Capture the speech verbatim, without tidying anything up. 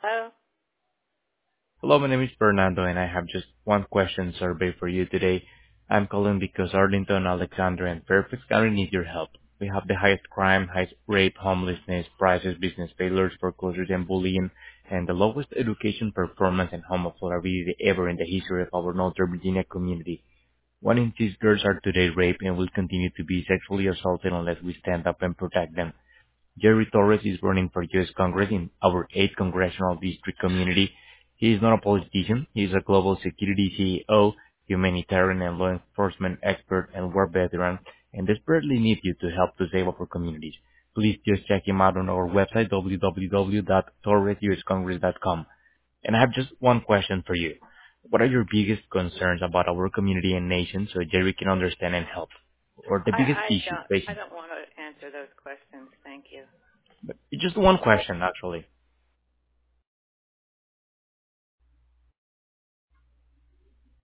Oh, Hello, my name is Fernando, and I have just one question survey for you today. I'm calling because Arlington, Alexander, and Fairfax County need your help. We have the highest crime, highest rape, homelessness, prices, business failures, foreclosures, and bullying, and the lowest education performance and home affordability ever in the history of our Northern Virginia community. One in six girls are today raped and will continue to be sexually assaulted unless we stand up and protect them. Jerry Torres is running for U S. Congress in our eighth Congressional District community. He is not a politician. He is a global security C E O, humanitarian and law enforcement expert, and war veteran, and desperately needs you to help to save our communities. Please just check him out on our website, w w w dot torres u s congress dot com. And I have just one question for you. What are your biggest concerns about our community and nation so Jerry can understand and help? Or the biggest I, I issues don't. I facing? don't want to answer those questions. Thank you. Just one question, actually.